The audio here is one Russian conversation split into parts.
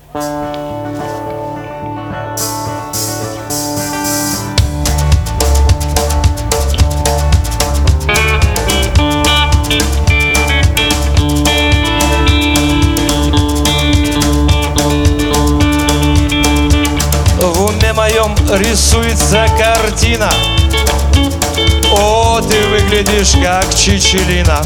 В уме моем рисуется картина. О, ты выглядишь как Чичилина.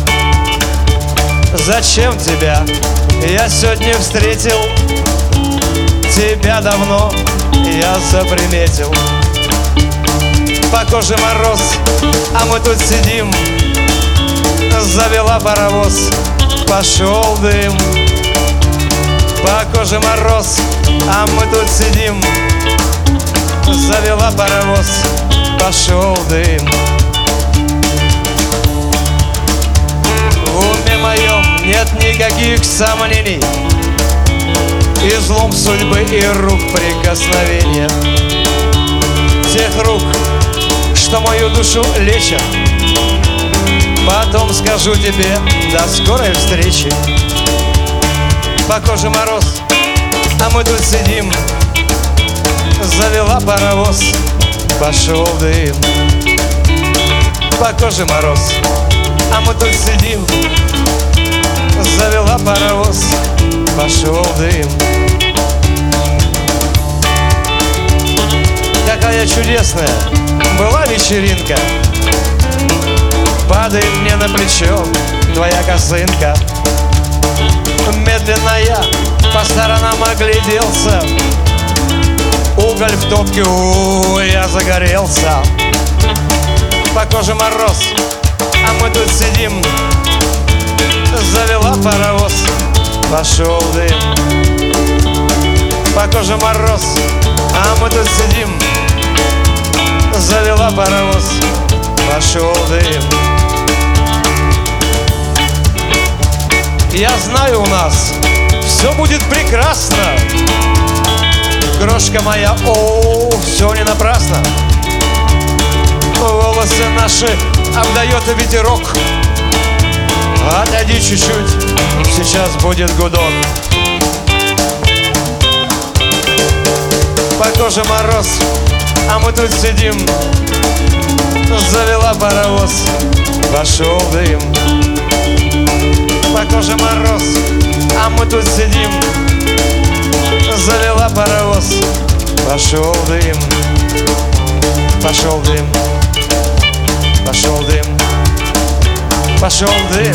Зачем тебя я сегодня встретил? Тебя давно я заприметил. По коже мороз, а мы тут сидим. Завела паровоз, пошел дым. По коже мороз, а мы тут сидим. Завела паровоз, пошел дым. В уме моем нет никаких сомнений. Излом судьбы и рук прикосновения. Тех рук, что мою душу лечат. Потом скажу тебе до скорой встречи. По коже мороз, а мы тут сидим. Завела паровоз, пошел дым. По коже мороз, а мы тут сидим. Завела паровоз, пошел дым. Какая чудесная была вечеринка. Падает мне на плечо твоя косынка. Медленно я по сторонам огляделся. Уголь в топке, я загорелся. По коже мороз, а мы тут сидим. Завела паровоз, пошел дым. По коже мороз, а мы тут сидим. Завела паровоз, пошел дым. Я знаю, у нас все будет прекрасно. Крошка моя, о, все не напрасно. Волосы наши обдает ветерок. Отойди чуть-чуть, сейчас будет гудок. По коже мороз, а мы тут сидим. Завела паровоз, пошел дым. По коже мороз, а мы тут сидим. Завела паровоз, пошел дым. Пошел дым. Пошел дым. Пошел дым.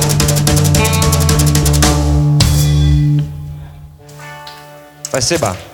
Спасибо.